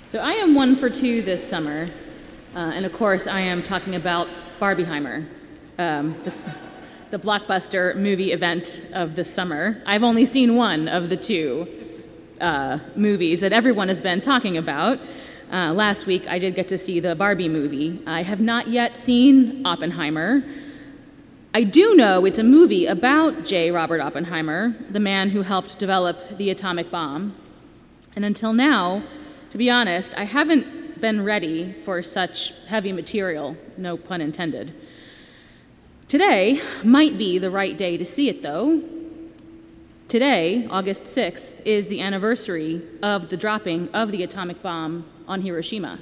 So I am 1 for 2 this summer, and of course I am talking about Barbieheimer, the blockbuster movie event of this summer. I've only seen one of the two movies that everyone has been talking about. Last week I did get to see the Barbie movie. I have not yet seen Oppenheimer. I do know it's a movie about J. Robert Oppenheimer, the man who helped develop the atomic bomb. And until now, to be honest, I haven't been ready for such heavy material, no pun intended. Today might be the right day to see it, though. Today, August 6th, is the anniversary of the dropping of the atomic bomb on Hiroshima,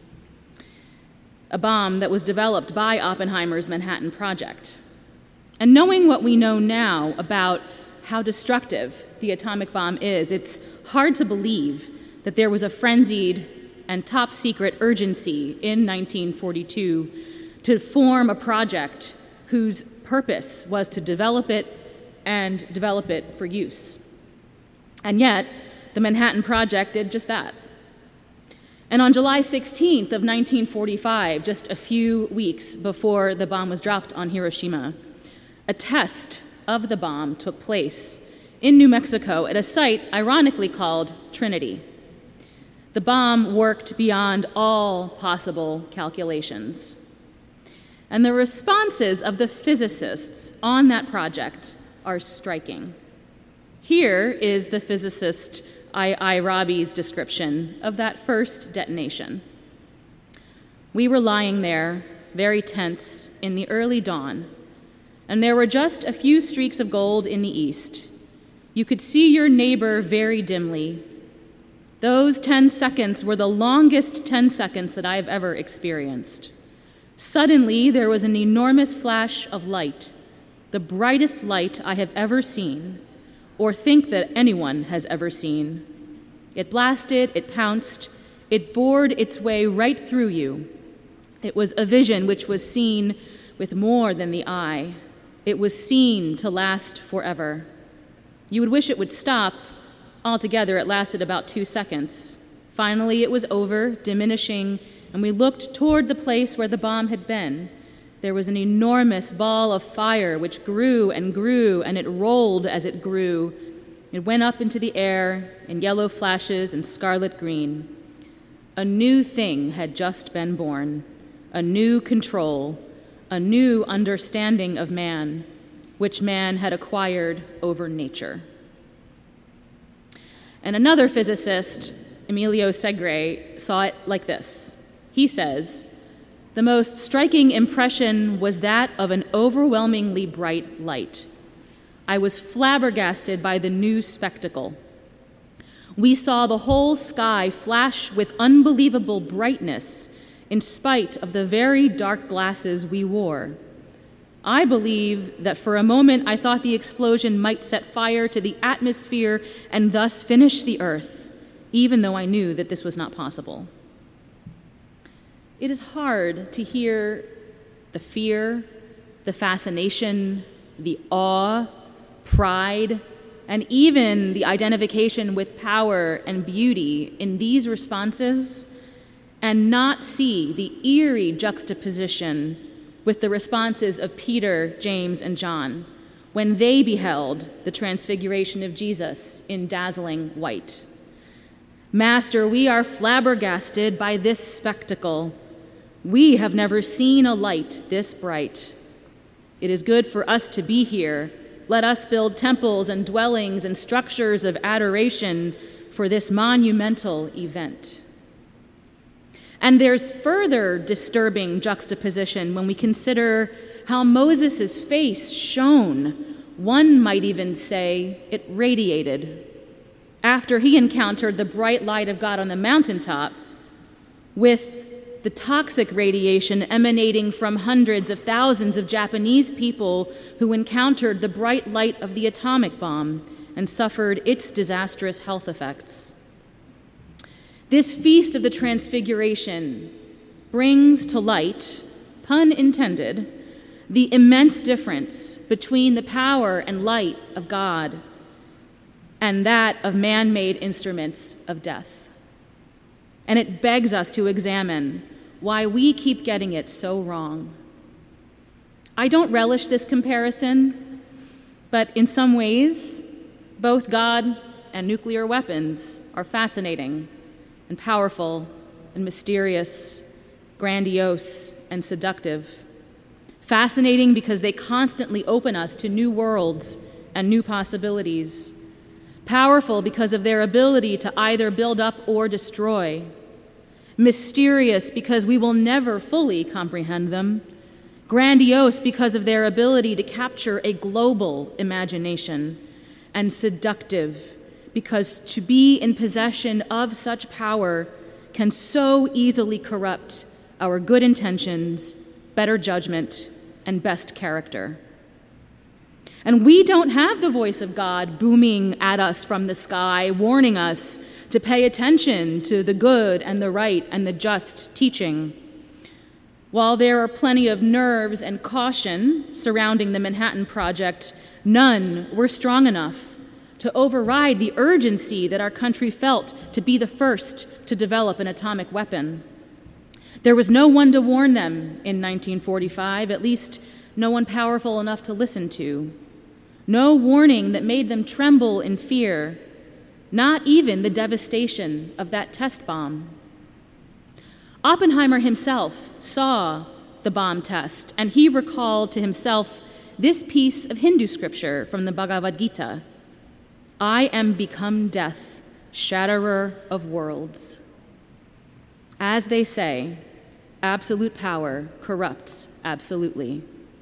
a bomb that was developed by Oppenheimer's Manhattan Project. And knowing what we know now about how destructive the atomic bomb is, it's hard to believe that there was a frenzied and top-secret urgency in 1942 to form a project whose purpose was to develop it and develop it for use. And yet, the Manhattan Project did just that. And on July 16th of 1945, just a few weeks before the bomb was dropped on Hiroshima, a test of the bomb took place in New Mexico at a site ironically called Trinity. The bomb worked beyond all possible calculations. And the responses of the physicists on that project are striking. Here is the physicist I. Rabi's description of that first detonation. We were lying there, very tense, in the early dawn, and there were just a few streaks of gold in the east. You could see your neighbor very dimly. Those 10 seconds were the longest 10 seconds that I have ever experienced. Suddenly, there was an enormous flash of light, the brightest light I have ever seen, or think that anyone has ever seen. It blasted, it pounced, it bored its way right through you. It was a vision which was seen with more than the eye. It was seen to last forever. You would wish it would stop. Altogether, it lasted about 2 seconds. Finally, it was over, diminishing, and we looked toward the place where the bomb had been. There was an enormous ball of fire which grew, and it rolled as it grew. It went up into the air in yellow flashes and scarlet green. A new thing had just been born, a new control, a new understanding of man, which man had acquired over nature. And another physicist, Emilio Segre, saw it like this. He says, "The most striking impression was that of an overwhelmingly bright light. I was flabbergasted by the new spectacle. We saw the whole sky flash with unbelievable brightness in spite of the very dark glasses we wore. I believe that for a moment I thought the explosion might set fire to the atmosphere and thus finish the earth, even though I knew that this was not possible." It is hard to hear the fear, the fascination, the awe, pride, and even the identification with power and beauty in these responses and not see the eerie juxtaposition with the responses of Peter, James, and John when they beheld the transfiguration of Jesus in dazzling white. "Master, we are flabbergasted by this spectacle. We have never seen a light this bright. It is good for us to be here. Let us build temples and dwellings and structures of adoration for this monumental event." And there's further disturbing juxtaposition when we consider how Moses' face shone. One might even say it radiated. After he encountered the bright light of God on the mountaintop, with the toxic radiation emanating from hundreds of thousands of Japanese people who encountered the bright light of the atomic bomb and suffered its disastrous health effects. This feast of the Transfiguration brings to light, pun intended, the immense difference between the power and light of God and that of man-made instruments of death. and it begs us to examine why we keep getting it so wrong. I don't relish this comparison, but in some ways, both God and nuclear weapons are fascinating and powerful and mysterious, grandiose and seductive. Fascinating because they constantly open us to new worlds and new possibilities. Powerful because of their ability to either build up or destroy. Mysterious because we will never fully comprehend them. Grandiose because of their ability to capture a global imagination. And seductive because to be in possession of such power can so easily corrupt our good intentions, better judgment, and best character. And we don't have the voice of God booming at us from the sky, warning us to pay attention to the good and the right and the just teaching. While there are plenty of nerves and caution surrounding the Manhattan Project, none were strong enough to override the urgency that our country felt to be the first to develop an atomic weapon. There was no one to warn them in 1945, at least no one powerful enough to listen to. No warning that made them tremble in fear, not even the devastation of that test bomb. Oppenheimer himself saw the bomb test, and he recalled to himself this piece of Hindu scripture from the Bhagavad Gita: I am become death, shatterer of worlds. As they say, absolute power corrupts absolutely.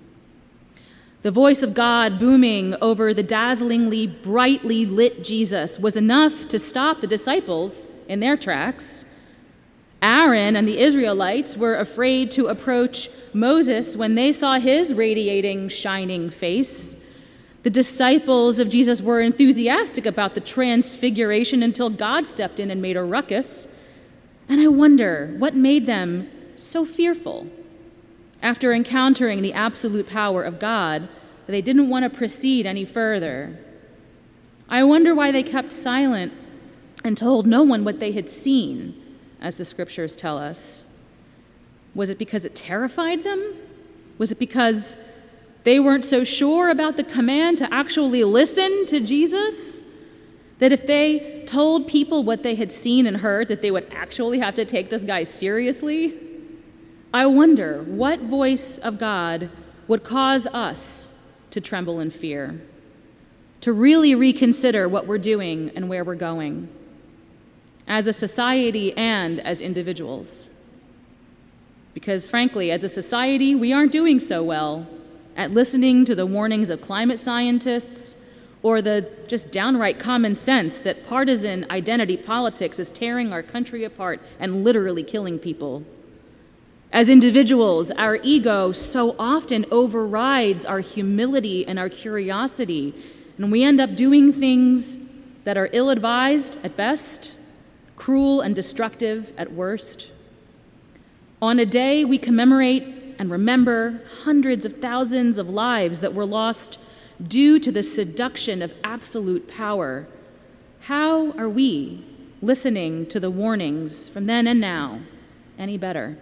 The voice of God booming over the dazzlingly, brightly lit Jesus was enough to stop the disciples in their tracks. Aaron and the Israelites were afraid to approach Moses when they saw his radiating, shining face. The disciples of Jesus were enthusiastic about the transfiguration until God stepped in and made a ruckus. And I wonder what made them so fearful after encountering the absolute power of God that they didn't want to proceed any further. I wonder why they kept silent and told no one what they had seen, as the scriptures tell us. Was it because it terrified them? Was it because they weren't so sure about the command to actually listen to Jesus? That if they told people what they had seen and heard, that they would actually have to take this guy seriously? I wonder what voice of God would cause us to tremble in fear, to really reconsider what we're doing and where we're going, as a society and as individuals. Because frankly, as a society, we aren't doing so well at listening to the warnings of climate scientists or the just downright common sense that partisan identity politics is tearing our country apart and literally killing people. As individuals, our ego so often overrides our humility and our curiosity, and we end up doing things that are ill-advised at best, cruel and destructive at worst. On a day we commemorate and remember hundreds of thousands of lives that were lost due to the seduction of absolute power, how are we listening to the warnings from then and now any better?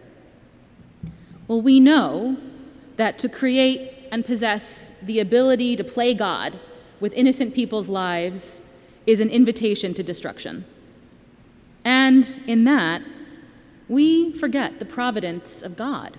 Well, we know that to create and possess the ability to play God with innocent people's lives is an invitation to destruction. And in that, we forget the providence of God.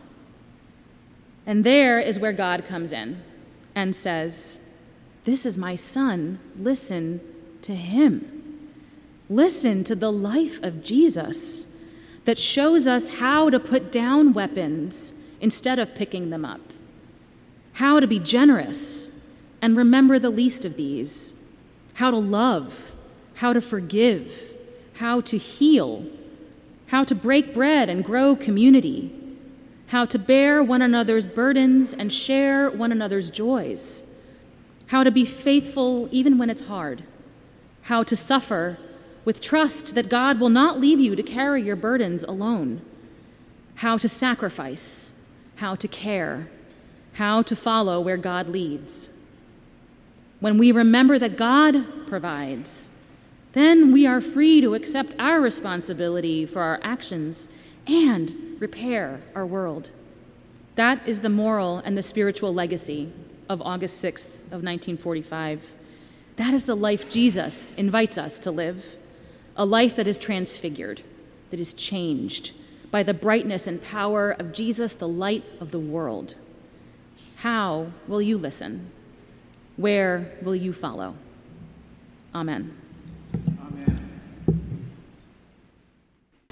And there is where God comes in and says, "This is my son, listen to him." Listen to the life of Jesus that shows us how to put down weapons instead of picking them up, how to be generous and remember the least of these, how to love, how to forgive, how to heal, how to break bread and grow community, how to bear one another's burdens and share one another's joys, how to be faithful even when it's hard, how to suffer with trust that God will not leave you to carry your burdens alone, how to sacrifice, how to care, how to follow where God leads. When we remember that God provides, Then we are free to accept our responsibility for our actions and repair our world. That is the moral and the spiritual legacy of August 6th of 1945. That is the life Jesus invites us to live, a life that is transfigured, that is changed by the brightness and power of Jesus, the light of the world. How will you listen? Where will you follow? Amen.